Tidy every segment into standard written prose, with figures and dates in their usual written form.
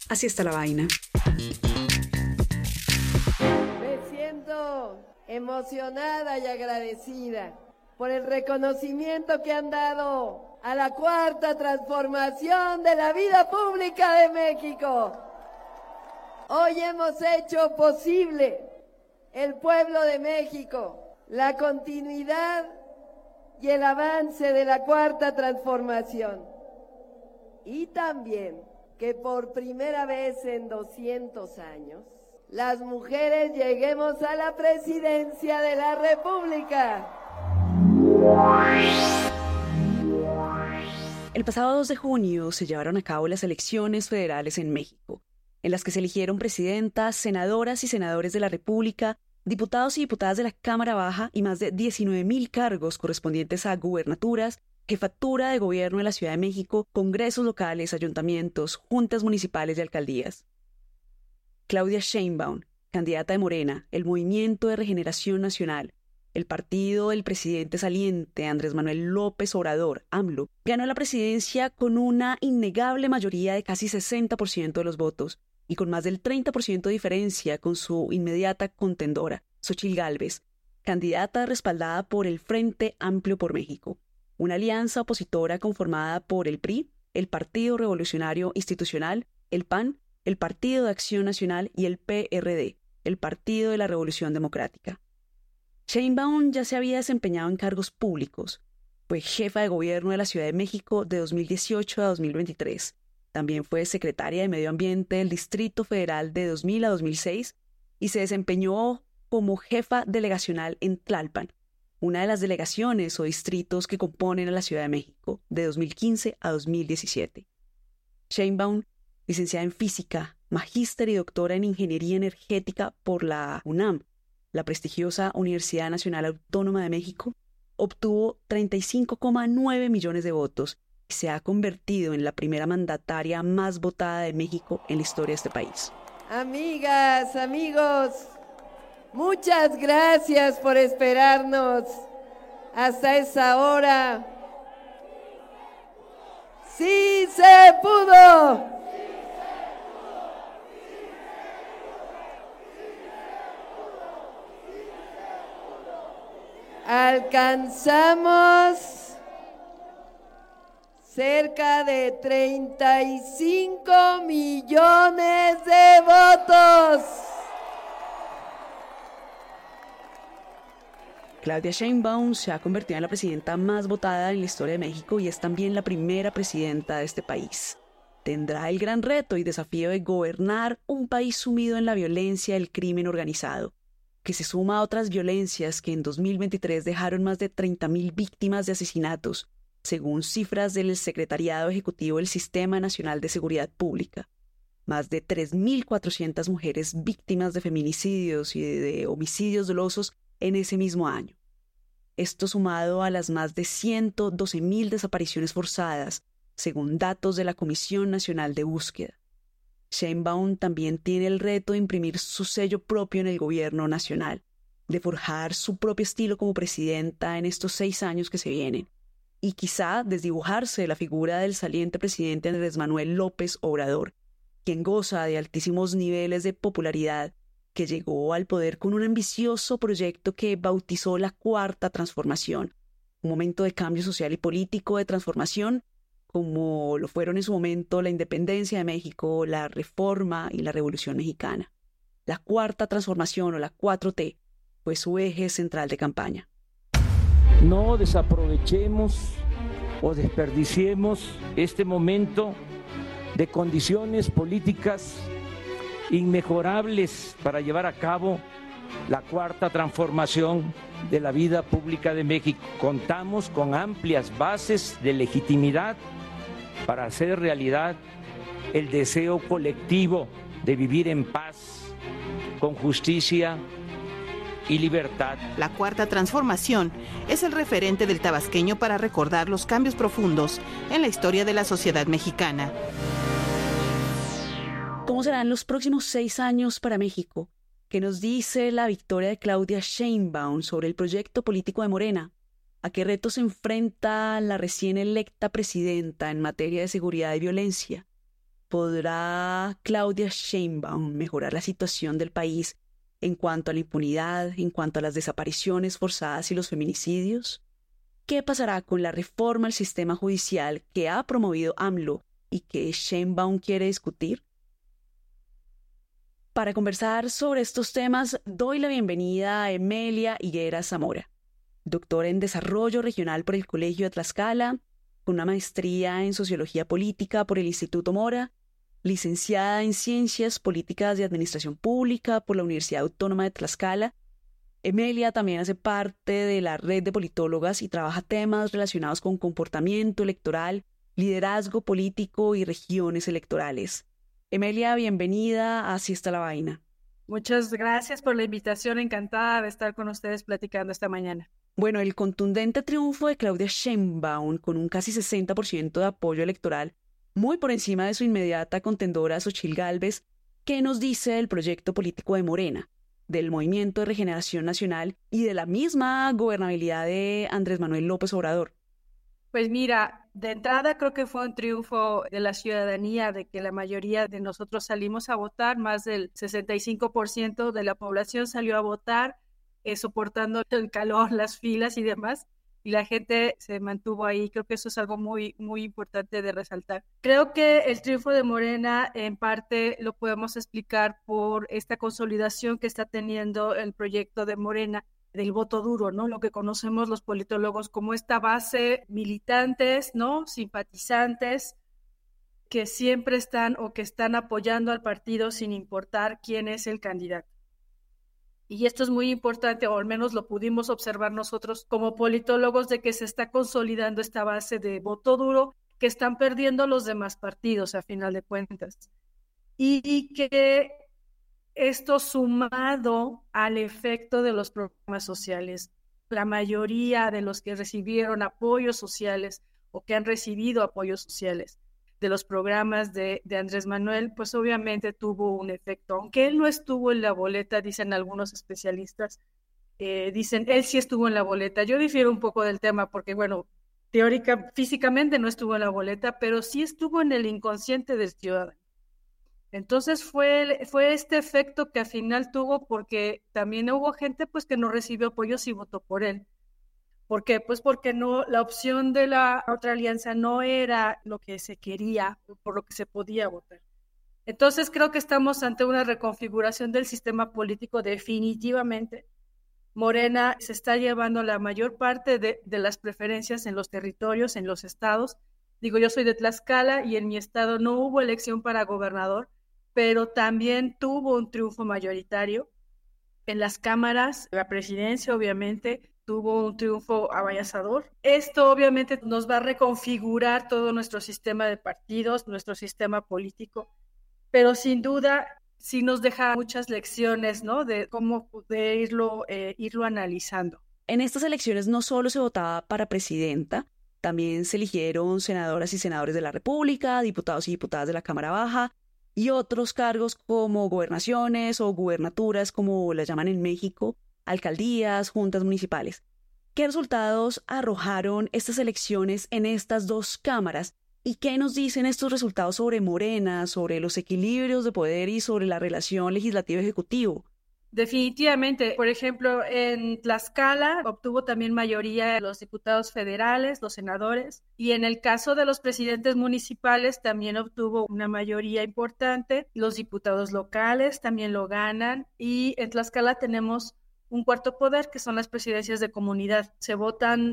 Así está la vaina. Me siento emocionada y agradecida por el reconocimiento que han dado a la cuarta transformación de la vida pública de México. Hoy hemos hecho posible el pueblo de México, la continuidad y el avance de la cuarta transformación. Y también que por primera vez en 200 años, las mujeres lleguemos a la presidencia de la República. El pasado 2 de junio se llevaron a cabo las elecciones federales en México, en las que se eligieron presidentas, senadoras y senadores de la República, diputados y diputadas de la Cámara Baja y más de 19,000 cargos correspondientes a gubernaturas, jefatura de gobierno de la Ciudad de México, congresos locales, ayuntamientos, juntas municipales y alcaldías. Claudia Sheinbaum, candidata de Morena, el Movimiento de Regeneración Nacional, el partido del presidente saliente Andrés Manuel López Obrador, AMLO, ganó la presidencia con una innegable mayoría de casi 60% de los votos y con más del 30% de diferencia con su inmediata contendora, Xóchitl Gálvez, candidata respaldada por el Frente Amplio por México, una alianza opositora conformada por el PRI, el Partido Revolucionario Institucional, el PAN, el Partido de Acción Nacional y el PRD, el Partido de la Revolución Democrática. Sheinbaum ya se había desempeñado en cargos públicos. Fue jefa de gobierno de la Ciudad de México de 2018 a 2023. También fue secretaria de Medio Ambiente del Distrito Federal de 2000 a 2006 y se desempeñó como jefa delegacional en Tlalpan, una de las delegaciones o distritos que componen a la Ciudad de México de 2015 a 2017. Sheinbaum, licenciada en Física, magíster y doctora en Ingeniería Energética por la UNAM, la prestigiosa Universidad Nacional Autónoma de México, obtuvo 35,9 millones de votos y se ha convertido en la primera mandataria más votada de México en la historia de este país. Amigas, amigos, muchas gracias por esperarnos hasta esa hora. ¡Sí se pudo! Alcanzamos cerca de 35 millones de votos. Claudia Sheinbaum se ha convertido en la presidenta más votada en la historia de México y es también la primera presidenta de este país. Tendrá el gran reto y desafío de gobernar un país sumido en la violencia del crimen organizado, que se suma a otras violencias que en 2023 dejaron más de 30,000 víctimas de asesinatos, según cifras del Secretariado Ejecutivo del Sistema Nacional de Seguridad Pública. Más de 3,400 mujeres víctimas de feminicidios y de homicidios dolosos en ese mismo año. Esto sumado a las más de 112,000 desapariciones forzadas, según datos de la Comisión Nacional de Búsqueda. Sheinbaum también tiene el reto de imprimir su sello propio en el gobierno nacional, de forjar su propio estilo como presidenta en estos 6 años que se vienen, y quizá desdibujarse de la figura del saliente presidente Andrés Manuel López Obrador, quien goza de altísimos niveles de popularidad, que llegó al poder con un ambicioso proyecto que bautizó la Cuarta Transformación, un momento de cambio social y político de transformación, como lo fueron en su momento la independencia de México, la Reforma y la Revolución Mexicana. La Cuarta Transformación o la 4T fue su eje central de campaña. No desaprovechemos o desperdiciemos este momento de condiciones políticas inmejorables para llevar a cabo la Cuarta Transformación de la vida pública de México. Contamos con amplias bases de legitimidad para hacer realidad el deseo colectivo de vivir en paz, con justicia y libertad. La Cuarta Transformación es el referente del tabasqueño para recordar los cambios profundos en la historia de la sociedad mexicana. ¿Cómo serán los próximos 6 años para México? ¿Qué nos dice la victoria de Claudia Sheinbaum sobre el proyecto político de Morena? ¿A qué retos se enfrenta la recién electa presidenta en materia de seguridad y violencia? ¿podrá Claudia Sheinbaum mejorar la situación del país en cuanto a la impunidad, en cuanto a las desapariciones forzadas y los feminicidios? ¿Qué pasará con la reforma al sistema judicial que ha promovido AMLO y que Sheinbaum quiere discutir? Para conversar sobre estos temas, doy la bienvenida a Emelia Higuera Zamora, doctora en Desarrollo Regional por el Colegio de Tlaxcala, con una maestría en Sociología Política por el Instituto Mora, licenciada en Ciencias Políticas y Administración Pública por la Universidad Autónoma de Tlaxcala. Emelia también hace parte de la red de politólogas y trabaja temas relacionados con comportamiento electoral, liderazgo político y regiones electorales. Emelia, bienvenida a Así está la vaina. Muchas gracias por la invitación, encantada de estar con ustedes platicando esta mañana. Bueno, el contundente triunfo de Claudia Sheinbaum con un casi 60% de apoyo electoral, muy por encima de su inmediata contendora Xóchitl Gálvez, ¿qué nos dice del proyecto político de Morena, del Movimiento de Regeneración Nacional y de la misma gobernabilidad de Andrés Manuel López Obrador? Pues mira, de entrada creo que fue un triunfo de la ciudadanía, de que la mayoría de nosotros salimos a votar, más del 65% de la población salió a votar, soportando el calor, las filas y demás, y la gente se mantuvo ahí. Creo que eso es algo muy, muy importante de resaltar. Creo que el triunfo de Morena en parte lo podemos explicar por esta consolidación que está teniendo el proyecto de Morena del voto duro, ¿no? Lo que conocemos los politólogos como esta base militantes, ¿no? Simpatizantes que siempre están o que están apoyando al partido sin importar quién es el candidato. Y esto es muy importante, o al menos lo pudimos observar nosotros como politólogos, de que se está consolidando esta base de voto duro que están perdiendo los demás partidos a final de cuentas. Y que esto sumado al efecto de los programas sociales, la mayoría de los que recibieron apoyos sociales o que han recibido apoyos sociales de los programas de Andrés Manuel, pues obviamente tuvo un efecto. Aunque él no estuvo en la boleta, dicen algunos especialistas, dicen, él sí estuvo en la boleta. Yo difiero un poco del tema porque, bueno, físicamente no estuvo en la boleta, pero sí estuvo en el inconsciente del ciudadano. Entonces fue este efecto que al final tuvo, porque también hubo gente pues que no recibió apoyos y votó por él. ¿Por qué? Pues porque no, la opción de la otra alianza no era lo que se quería, por lo que se podía votar. Entonces creo que estamos ante una reconfiguración del sistema político definitivamente. Morena se está llevando la mayor parte de las preferencias en los territorios, en los estados. Digo, yo soy de Tlaxcala y en mi estado no hubo elección para gobernador, pero también tuvo un triunfo mayoritario. En las cámaras, la presidencia obviamente tuvo un triunfo avasallador. Esto obviamente nos va a reconfigurar todo nuestro sistema de partidos, nuestro sistema político, pero sin duda sí nos deja muchas lecciones, ¿no? De cómo poder irlo analizando. En estas elecciones no solo se votaba para presidenta, también se eligieron senadoras y senadores de la República, diputados y diputadas de la Cámara Baja, y otros cargos como gobernaciones o gubernaturas, como las llaman en México, alcaldías, juntas municipales. ¿Qué resultados arrojaron estas elecciones en estas dos cámaras? ¿Y qué nos dicen estos resultados sobre Morena, sobre los equilibrios de poder y sobre la relación legislativo-ejecutivo? Definitivamente, por ejemplo, en Tlaxcala obtuvo también mayoría los diputados federales, los senadores, y en el caso de los presidentes municipales también obtuvo una mayoría importante, los diputados locales también lo ganan, y en Tlaxcala tenemos un cuarto poder, que son las presidencias de comunidad. Se votan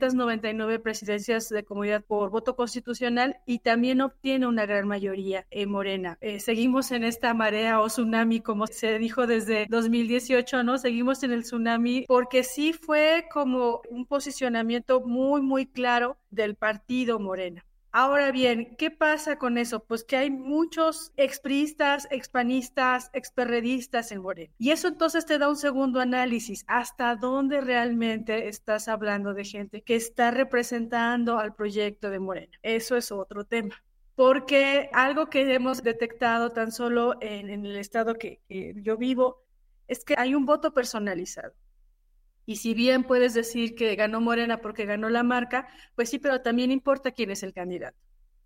299 presidencias de comunidad por voto constitucional y también obtiene una gran mayoría en Morena. Seguimos en esta marea o tsunami, como se dijo desde 2018, ¿no? Seguimos en el tsunami porque sí fue como un posicionamiento muy, muy claro del partido Morena. Ahora bien, ¿qué pasa con eso? Pues que hay muchos expriistas, expanistas, experredistas en Morena. Y eso entonces te da un segundo análisis. ¿Hasta dónde realmente estás hablando de gente que está representando al proyecto de Morena? Eso es otro tema. Porque algo que hemos detectado tan solo en el estado que yo vivo es que hay un voto personalizado. Y si bien puedes decir que ganó Morena porque ganó la marca, pues sí, pero también importa quién es el candidato.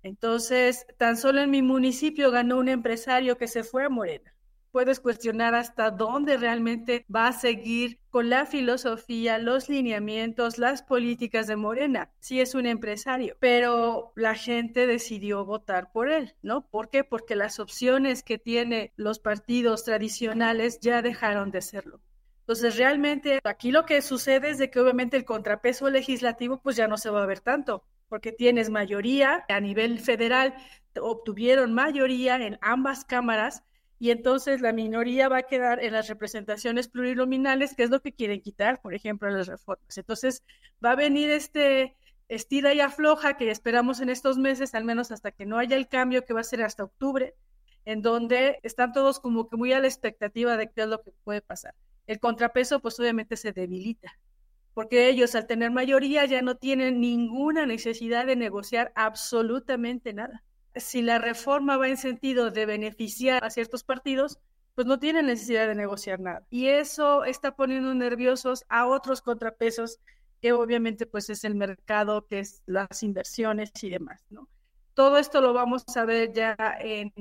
Entonces, tan solo en mi municipio ganó un empresario que se fue a Morena. Puedes cuestionar hasta dónde realmente va a seguir con la filosofía, los lineamientos, las políticas de Morena. Sí es un empresario, pero la gente decidió votar por él, ¿no? ¿Por qué? Porque las opciones que tienen los partidos tradicionales ya dejaron de serlo. Entonces, realmente aquí lo que sucede es de que obviamente el contrapeso legislativo pues ya no se va a ver tanto, porque tienes mayoría a nivel federal, obtuvieron mayoría en ambas cámaras, y entonces la minoría va a quedar en las representaciones plurinominales, que es lo que quieren quitar, por ejemplo, en las reformas. Entonces va a venir estira y afloja que esperamos en estos meses, al menos hasta que no haya el cambio, que va a ser hasta octubre, en donde están todos como que muy a la expectativa de qué es lo que puede pasar. El contrapeso pues obviamente se debilita, porque ellos al tener mayoría ya no tienen ninguna necesidad de negociar absolutamente nada. Si la reforma va en sentido de beneficiar a ciertos partidos, pues no tienen necesidad de negociar nada. Y eso está poniendo nerviosos a otros contrapesos, que obviamente pues es el mercado, que es las inversiones y demás, ¿no? Todo esto lo vamos a ver ya en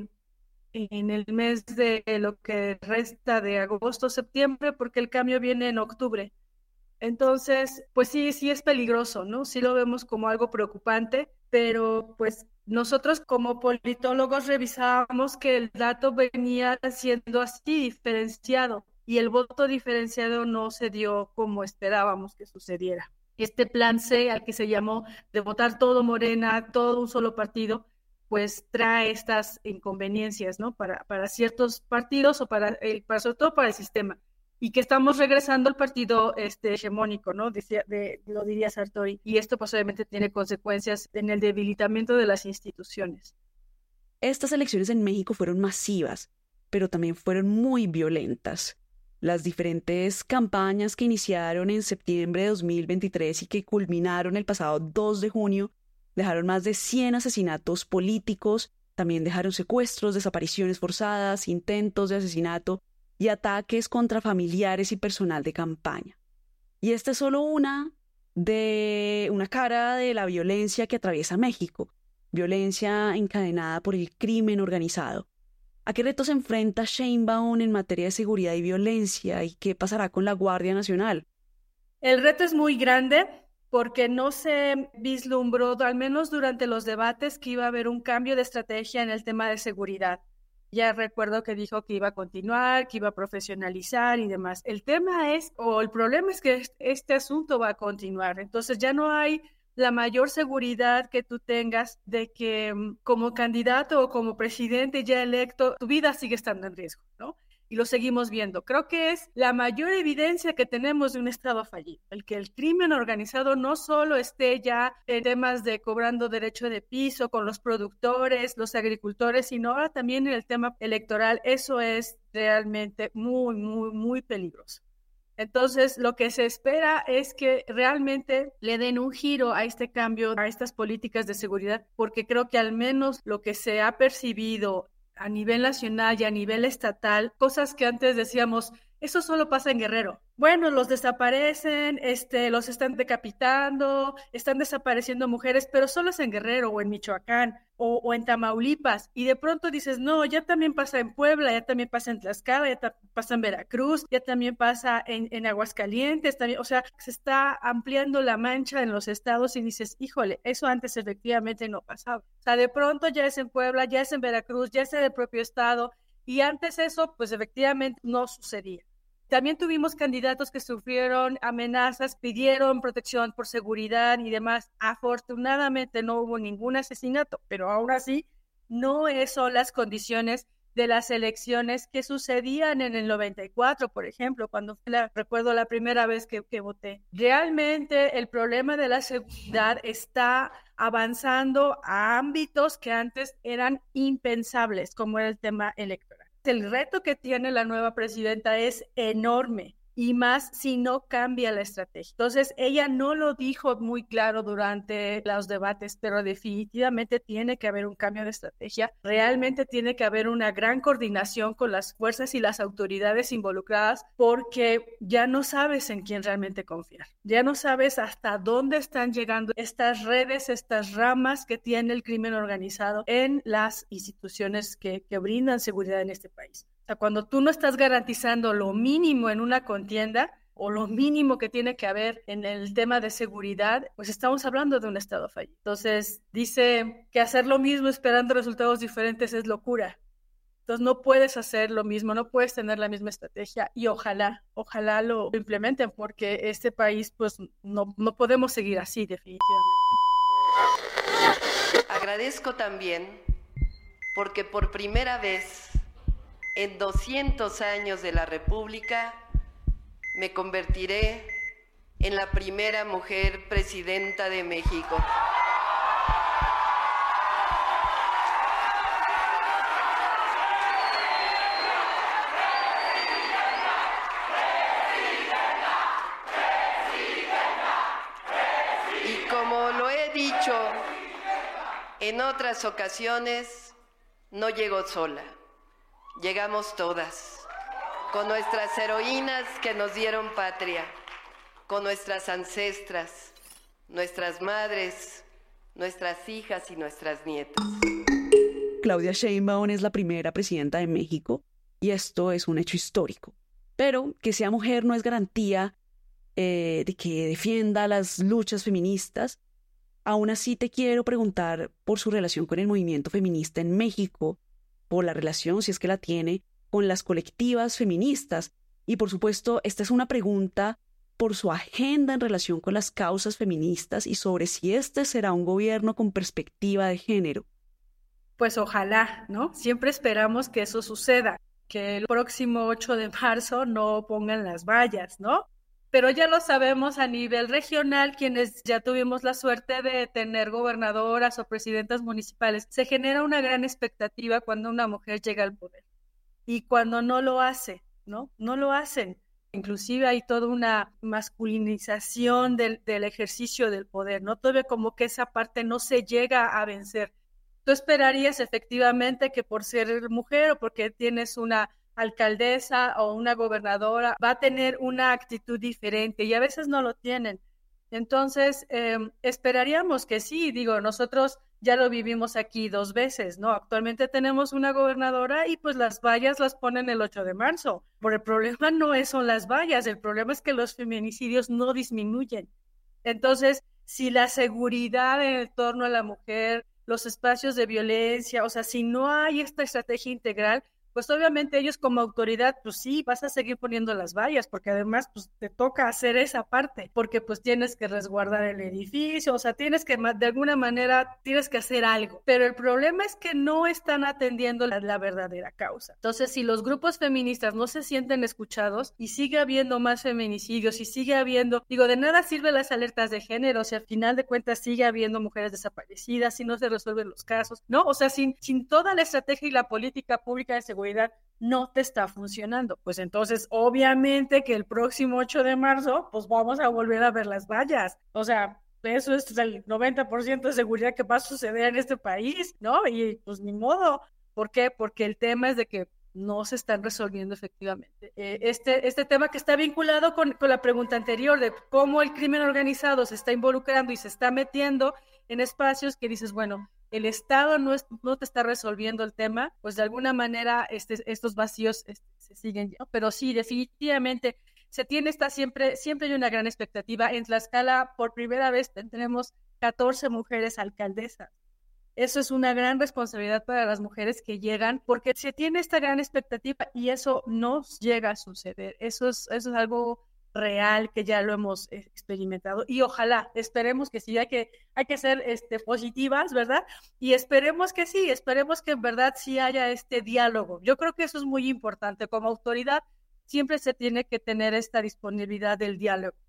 el mes de lo que resta de agosto, septiembre, porque el cambio viene en octubre. Entonces, pues sí es peligroso, ¿no? Sí lo vemos como algo preocupante, pero pues nosotros como politólogos revisábamos que el dato venía siendo así diferenciado y el voto diferenciado no se dio como esperábamos que sucediera. Este plan C, al que se llamó de votar todo Morena, todo un solo partido, pues trae estas inconveniencias, ¿no? Para ciertos partidos o sobre todo para el sistema. Y que estamos regresando al partido hegemónico, ¿no? Lo diría Sartori. Y esto pues obviamente tiene consecuencias en el debilitamiento de las instituciones. Estas elecciones en México fueron masivas, pero también fueron muy violentas. Las diferentes campañas que iniciaron en septiembre de 2023 y que culminaron el pasado 2 de junio dejaron más de 100 asesinatos políticos, también dejaron secuestros, desapariciones forzadas, intentos de asesinato y ataques contra familiares y personal de campaña. Y esta es solo una cara de la violencia que atraviesa México, violencia encadenada por el crimen organizado. ¿A qué retos se enfrenta Sheinbaum en materia de seguridad y violencia? ¿Y qué pasará con la Guardia Nacional? El reto es muy grande porque no se vislumbró, al menos durante los debates, que iba a haber un cambio de estrategia en el tema de seguridad. Ya recuerdo que dijo que iba a continuar, que iba a profesionalizar y demás. El problema es que este asunto va a continuar. Entonces ya no hay la mayor seguridad que tú tengas de que como candidato o como presidente ya electo, tu vida sigue estando en riesgo, ¿no? Y lo seguimos viendo. Creo que es la mayor evidencia que tenemos de un Estado fallido, el que el crimen organizado no solo esté ya en temas de cobrando derecho de piso con los productores, los agricultores, sino ahora también en el tema electoral. Eso es realmente muy, muy, muy peligroso. Entonces, lo que se espera es que realmente le den un giro a este cambio, a estas políticas de seguridad, porque creo que al menos lo que se ha percibido a nivel nacional y a nivel estatal, cosas que antes decíamos, eso solo pasa en Guerrero. Bueno, los desaparecen, los están decapitando, están desapareciendo mujeres, pero solo es en Guerrero o en Michoacán o en Tamaulipas. Y de pronto dices, no, ya también pasa en Puebla, ya también pasa en Tlaxcala, ya pasa en Veracruz, ya también pasa en Aguascalientes, también, o sea, se está ampliando la mancha en los estados y dices, híjole, eso antes efectivamente no pasaba. O sea, de pronto ya es en Puebla, ya es en Veracruz, ya es en el propio estado, y antes eso, pues efectivamente no sucedía. También tuvimos candidatos que sufrieron amenazas, pidieron protección por seguridad y demás. Afortunadamente no hubo ningún asesinato, pero aún así no son las condiciones de las elecciones que sucedían en el 94, por ejemplo, cuando recuerdo la primera vez que voté. Realmente el problema de la seguridad está avanzando a ámbitos que antes eran impensables, como era el tema electoral. El reto que tiene la nueva presidenta es enorme, y más si no cambia la estrategia. Entonces, ella no lo dijo muy claro durante los debates, pero definitivamente tiene que haber un cambio de estrategia. Realmente tiene que haber una gran coordinación con las fuerzas y las autoridades involucradas, porque ya no sabes en quién realmente confiar. Ya no sabes hasta dónde están llegando estas redes, estas ramas que tiene el crimen organizado en las instituciones que brindan seguridad en este país. O sea, cuando tú no estás garantizando lo mínimo en una contienda o lo mínimo que tiene que haber en el tema de seguridad, pues estamos hablando de un Estado fallido. Entonces, dice que hacer lo mismo esperando resultados diferentes es locura. Entonces, no puedes hacer lo mismo, no puedes tener la misma estrategia y ojalá lo implementen, porque este país, pues, no podemos seguir así, definitivamente. Agradezco también porque por primera vez en 200 años de la República me convertiré en la primera mujer presidenta de México. Y como lo he dicho en otras ocasiones, no llego sola. Llegamos todas, con nuestras heroínas que nos dieron patria, con nuestras ancestras, nuestras madres, nuestras hijas y nuestras nietas. Claudia Sheinbaum es la primera presidenta de México y esto es un hecho histórico. Pero que sea mujer no es garantía de que defienda las luchas feministas. Aún así te quiero preguntar por su relación con el movimiento feminista en México, por la relación, si es que la tiene, con las colectivas feministas. Y por supuesto, esta es una pregunta por su agenda en relación con las causas feministas y sobre si este será un gobierno con perspectiva de género. Pues ojalá, ¿no? Siempre esperamos que eso suceda, que el próximo 8 de marzo no pongan las vallas, ¿no? Pero ya lo sabemos a nivel regional, quienes ya tuvimos la suerte de tener gobernadoras o presidentas municipales, se genera una gran expectativa cuando una mujer llega al poder. Y cuando no lo hace, ¿no? No lo hacen. Inclusive hay toda una masculinización del ejercicio del poder, ¿no? Todavía como que esa parte no se llega a vencer. Tú esperarías efectivamente que por ser mujer o porque tienes una alcaldesa o una gobernadora va a tener una actitud diferente y a veces no lo tienen. Entonces, esperaríamos que sí, digo, nosotros ya lo vivimos aquí 2 veces, ¿no? Actualmente tenemos una gobernadora y pues las vallas las ponen el 8 de marzo. Pero el problema no son las vallas, el problema es que los feminicidios no disminuyen. Entonces, si la seguridad en torno a la mujer, los espacios de violencia, o sea, si no hay esta estrategia integral, pues obviamente ellos como autoridad, pues sí, vas a seguir poniendo las vallas, porque además pues te toca hacer esa parte, porque pues tienes que resguardar el edificio, o sea, tienes que, de alguna manera, tienes que hacer algo, pero el problema es que no están atendiendo la verdadera causa. Entonces, si los grupos feministas no se sienten escuchados y sigue habiendo más feminicidios y sigue habiendo, digo, de nada sirven las alertas de género, si al final de cuentas sigue habiendo mujeres desaparecidas, si no se resuelven los casos, ¿no? O sea, sin toda la estrategia y la política pública de seguridad no te está funcionando, pues entonces obviamente que el próximo 8 de marzo pues vamos a volver a ver las vallas, o sea, eso es el 90% de seguridad que va a suceder en este país, ¿no? Y pues ni modo. ¿Por qué? Porque el tema es de que no se están resolviendo efectivamente. Este tema que está vinculado con la pregunta anterior de cómo el crimen organizado se está involucrando y se está metiendo en espacios que dices, bueno, el Estado no te está resolviendo el tema, pues de alguna manera estos vacíos se siguen, ¿no? Pero sí, definitivamente se tiene siempre hay una gran expectativa. En Tlaxcala, por primera vez, tenemos 14 mujeres alcaldesas. Eso es una gran responsabilidad para las mujeres que llegan, porque se tiene esta gran expectativa y eso no llega a suceder. Eso es algo real que ya lo hemos experimentado y ojalá, esperemos que sí, hay que ser positivas, ¿verdad? Y esperemos que sí, esperemos que en verdad sí haya este diálogo. Yo creo que eso es muy importante. Como autoridad siempre se tiene que tener esta disponibilidad del diálogo.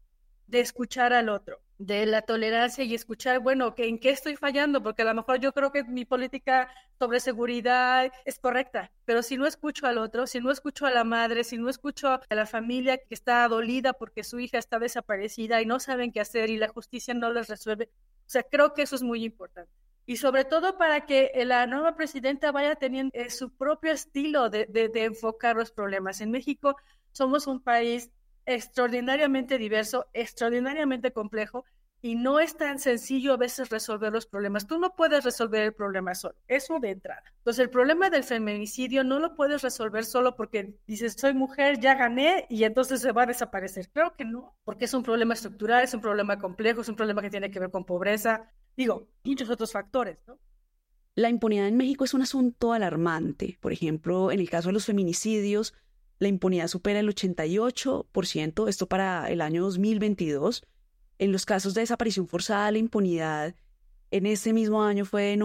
de escuchar al otro, de la tolerancia y escuchar, bueno, ¿en qué estoy fallando? Porque a lo mejor yo creo que mi política sobre seguridad es correcta, pero si no escucho al otro, si no escucho a la madre, si no escucho a la familia que está dolida porque su hija está desaparecida y no saben qué hacer y la justicia no les resuelve, o sea, creo que eso es muy importante. Y sobre todo para que la nueva presidenta vaya teniendo su propio estilo de enfocar los problemas. En México somos un país extraordinariamente diverso, extraordinariamente complejo, y no es tan sencillo a veces resolver los problemas. Tú no puedes resolver el problema solo, eso de entrada. Entonces el problema del feminicidio no lo puedes resolver solo porque dices, soy mujer, ya gané, y entonces se va a desaparecer. Creo que no, porque es un problema estructural, es un problema complejo, es un problema que tiene que ver con pobreza, y muchos otros factores, ¿no? La impunidad en México es un asunto alarmante. Por ejemplo, en el caso de los feminicidios, la impunidad supera el 88%, esto para el año 2022. En los casos de desaparición forzada, la impunidad en este mismo año fue de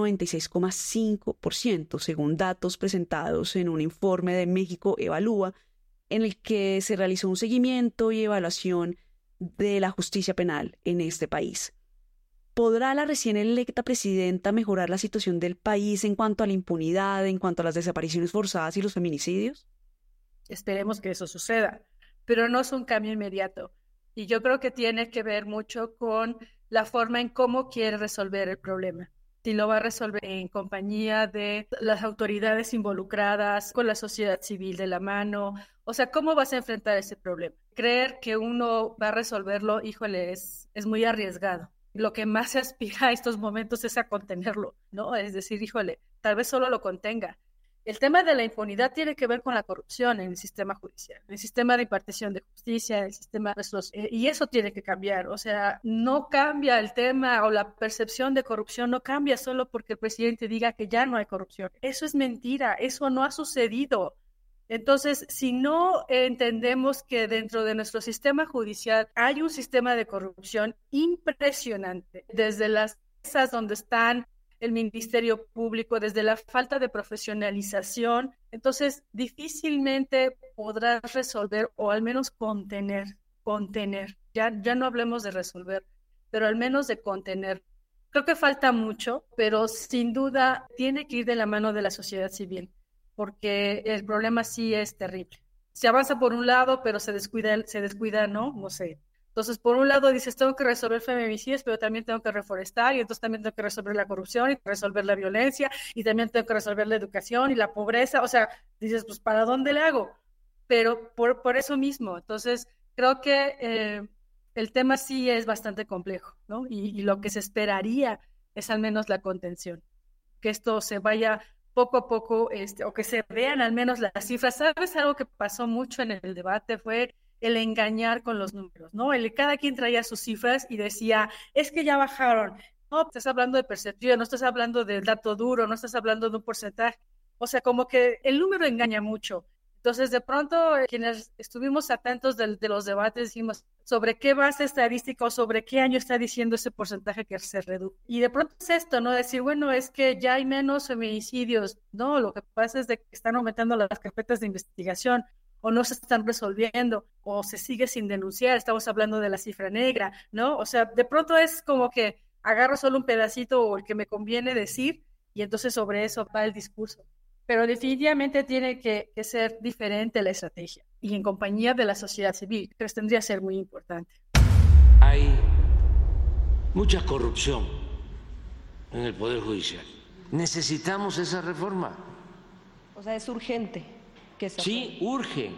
96,5%, según datos presentados en un informe de México Evalúa, en el que se realizó un seguimiento y evaluación de la justicia penal en este país. ¿Podrá la recién electa presidenta mejorar la situación del país en cuanto a la impunidad, en cuanto a las desapariciones forzadas y los feminicidios? Esperemos que eso suceda, pero no es un cambio inmediato. Y yo creo que tiene que ver mucho con la forma en cómo quiere resolver el problema. Si lo va a resolver en compañía de las autoridades involucradas, con la sociedad civil de la mano. O sea, ¿cómo vas a enfrentar ese problema? Creer que uno va a resolverlo, híjole, es muy arriesgado. Lo que más se aspira a estos momentos es a contenerlo, ¿no? Es decir, híjole, tal vez solo lo contenga. El tema de la impunidad tiene que ver con la corrupción en el sistema judicial, en el sistema de impartición de justicia, en el sistema y eso tiene que cambiar. O sea, no cambia el tema o la percepción de corrupción, no cambia solo porque el presidente diga que ya no hay corrupción. Eso es mentira, eso no ha sucedido. Entonces, si no entendemos que dentro de nuestro sistema judicial hay un sistema de corrupción impresionante, desde las mesas donde están el Ministerio Público, desde la falta de profesionalización, entonces difícilmente podrás resolver o al menos contener. Ya no hablemos de resolver, pero al menos de contener. Creo que falta mucho, pero sin duda tiene que ir de la mano de la sociedad civil, porque el problema sí es terrible. Se avanza por un lado, pero se descuida, ¿no? No sé. Entonces, por un lado dices, tengo que resolver feminicidios, pero también tengo que reforestar, y entonces también tengo que resolver la corrupción, y resolver la violencia, y también tengo que resolver la educación y la pobreza. O sea, dices, pues, ¿para dónde le hago? Pero por eso mismo. Entonces, creo que el tema sí es bastante complejo, ¿no? Y lo que se esperaría es al menos la contención, que esto se vaya poco a poco, o que se vean al menos las cifras. ¿Sabes? Algo que pasó mucho en el debate fue el engañar con los números, ¿no? Cada quien traía sus cifras y decía, es que ya bajaron. No, estás hablando de percepción, no estás hablando del dato duro, no estás hablando de un porcentaje. O sea, como que el número engaña mucho. Entonces, de pronto, quienes estuvimos atentos de los debates, dijimos, ¿sobre qué base estadística o sobre qué año está diciendo ese porcentaje que se redujo? Y de pronto es esto, ¿no? Decir, bueno, es que ya hay menos feminicidios. No, lo que pasa es de que están aumentando las carpetas de investigación, o no se están resolviendo, o se sigue sin denunciar. Estamos hablando de la cifra negra, ¿no? O sea, de pronto es como que agarro solo un pedacito o el que me conviene decir, y entonces sobre eso va el discurso. Pero definitivamente tiene que ser diferente la estrategia, y en compañía de la sociedad civil, que tendría que ser muy importante. Hay mucha corrupción en el Poder Judicial. Necesitamos esa reforma. O sea, es urgente que se Sí, urge.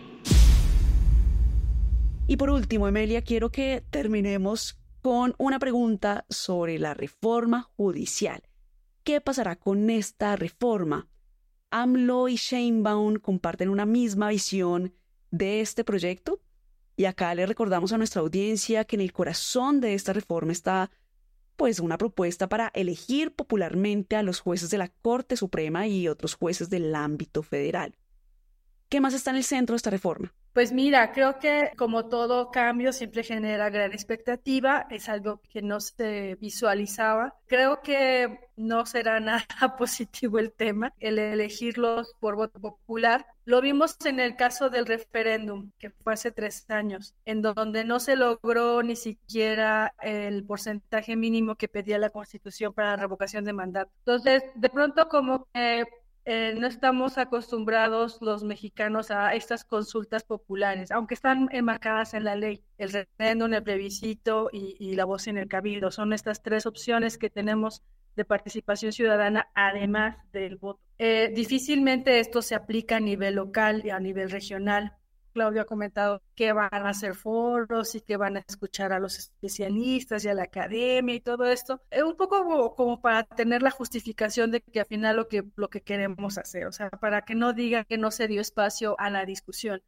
Y por último, Emelia, quiero que terminemos con una pregunta sobre la reforma judicial. ¿Qué pasará con esta reforma? ¿AMLO y Sheinbaum comparten una misma visión de este proyecto? Y acá le recordamos a nuestra audiencia que en el corazón de esta reforma está, pues, una propuesta para elegir popularmente a los jueces de la Corte Suprema y otros jueces del ámbito federal. ¿Qué más está en el centro de esta reforma? Pues mira, creo que como todo cambio siempre genera gran expectativa, es algo que no se visualizaba. Creo que no será nada positivo el tema, el elegirlos por voto popular. Lo vimos en el caso del referéndum, que fue hace 3 años, en donde no se logró ni siquiera el porcentaje mínimo que pedía la Constitución para la revocación de mandato. Entonces, de pronto como que no estamos acostumbrados los mexicanos a estas consultas populares, aunque están enmarcadas en la ley. El referéndum, el plebiscito y la voz en el cabildo son estas 3 opciones que tenemos de participación ciudadana, además del voto. Difícilmente esto se aplica a nivel local y a nivel regional. Claudio ha comentado que van a hacer foros y que van a escuchar a los especialistas y a la academia y todo esto. Es un poco como para tener la justificación de que al final lo que queremos hacer, o sea, para que no digan que no se dio espacio a la discusión.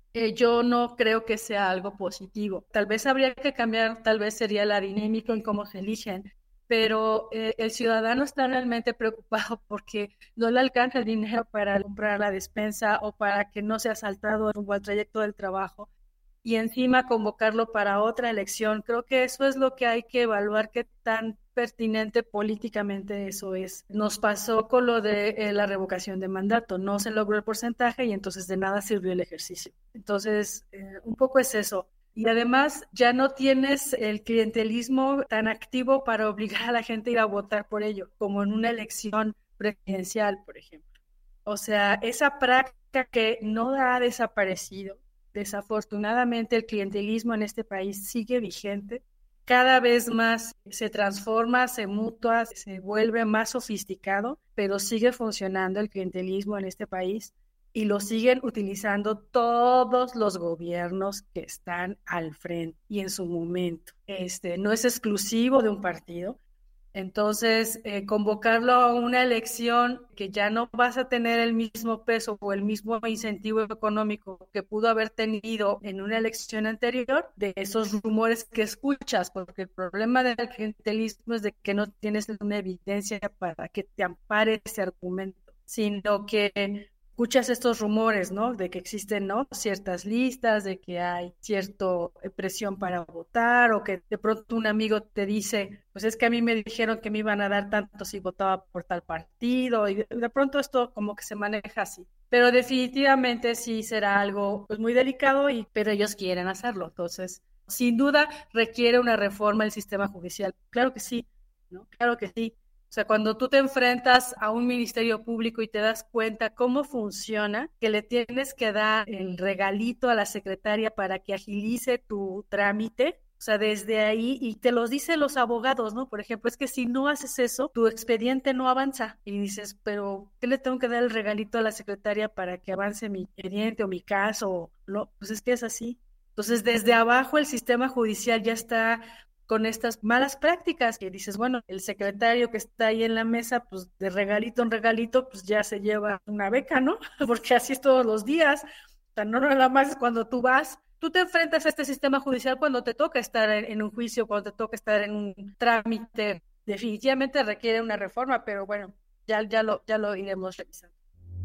Yo no creo que sea algo positivo. Tal vez habría que cambiar, tal vez sería la dinámica en cómo se eligen, pero el ciudadano está realmente preocupado porque no le alcanza el dinero para comprar la despensa o para que no sea asaltado rumbo al trayecto del trabajo y encima convocarlo para otra elección. Creo que eso es lo que hay que evaluar, qué tan pertinente políticamente eso es. Nos pasó con lo de la revocación de mandato, no se logró el porcentaje y entonces de nada sirvió el ejercicio. Entonces, un poco es eso. Y además ya no tienes el clientelismo tan activo para obligar a la gente a ir a votar por ello, como en una elección presidencial, por ejemplo. O sea, esa práctica que no ha desaparecido. Desafortunadamente, el clientelismo en este país sigue vigente. Cada vez más se transforma, se mutua, se vuelve más sofisticado, pero sigue funcionando el clientelismo en este país. Y lo siguen utilizando todos los gobiernos que están al frente y en su momento. No es exclusivo de un partido. Entonces, convocarlo a una elección que ya no vas a tener el mismo peso o el mismo incentivo económico que pudo haber tenido en una elección anterior, de esos rumores que escuchas, porque el problema del clientelismo es de que no tienes una evidencia para que te ampare ese argumento, sino que escuchas estos rumores, ¿no? De que existen, ¿no?, ciertas listas, de que hay cierta presión para votar, o que de pronto un amigo te dice, pues es que a mí me dijeron que me iban a dar tanto si votaba por tal partido, y de pronto esto como que se maneja así. Pero definitivamente sí será algo pues muy delicado, pero ellos quieren hacerlo. Entonces, sin duda requiere una reforma del sistema judicial. Claro que sí, ¿no? Claro que sí. O sea, cuando tú te enfrentas a un ministerio público y te das cuenta cómo funciona, que le tienes que dar el regalito a la secretaria para que agilice tu trámite, o sea, desde ahí, y te los dicen los abogados, ¿no? Por ejemplo, es que si no haces eso, tu expediente no avanza. Y dices, pero ¿qué le tengo que dar el regalito a la secretaria para que avance mi expediente o mi caso? No, pues es que es así. Entonces, desde abajo el sistema judicial ya está con estas malas prácticas que dices, bueno, el secretario que está ahí en la mesa, pues de regalito en regalito, pues ya se lleva una beca, ¿no? Porque así es todos los días. O sea, no nada más es cuando tú te enfrentas a este sistema judicial cuando te toca estar en un juicio, cuando te toca estar en un trámite. Definitivamente requiere una reforma, pero bueno, ya lo iremos revisando.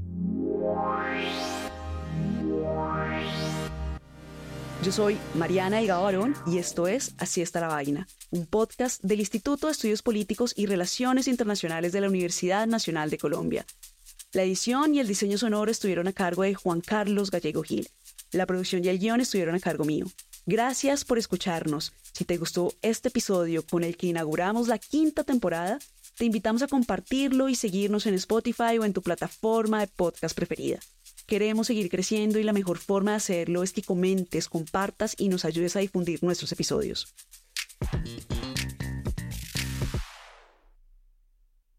Yo soy Mariana Delgado Barón y esto es Así está la vaina, un podcast del Instituto de Estudios Políticos y Relaciones Internacionales de la Universidad Nacional de Colombia. La edición y el diseño sonoro estuvieron a cargo de Juan Carlos Gallego Gil. La producción y el guión estuvieron a cargo mío. Gracias por escucharnos. Si te gustó este episodio con el que inauguramos la 5ª temporada, te invitamos a compartirlo y seguirnos en Spotify o en tu plataforma de podcast preferida. Queremos seguir creciendo y la mejor forma de hacerlo es que comentes, compartas y nos ayudes a difundir nuestros episodios.